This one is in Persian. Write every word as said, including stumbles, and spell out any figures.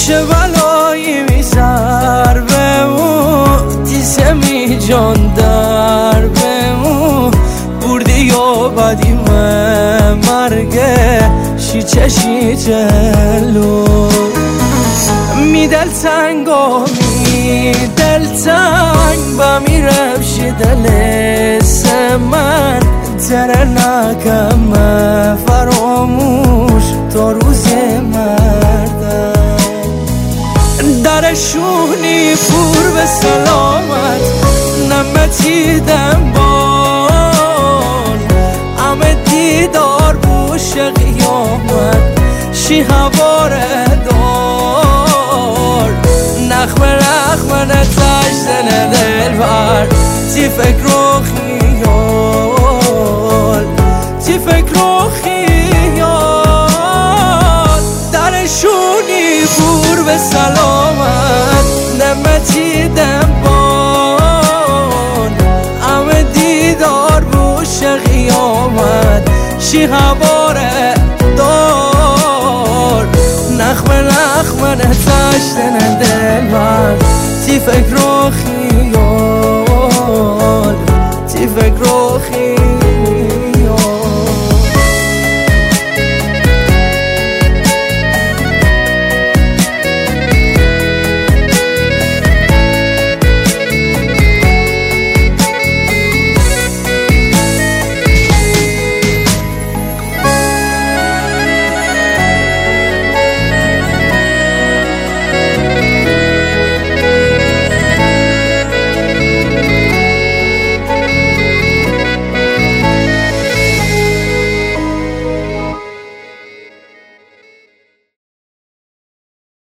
چه بلایی میسر بمون دیسه می جان در بمون بردی و بدی مرگه شی چشی جلو می دل تنگ و می دل تنگ با می رفشی دل من تره نکم فراموش تا روز مردم درشونی پور به سلامت نمتیدم بان همه دیدار بوش قیامت شی هواره دار نخمه نخمه نتشتن دل بر تی فکر و خیال تی فکر و خیال درشونی بور به سلامت نمتی دنبان همه دیدار بوش قیامت شی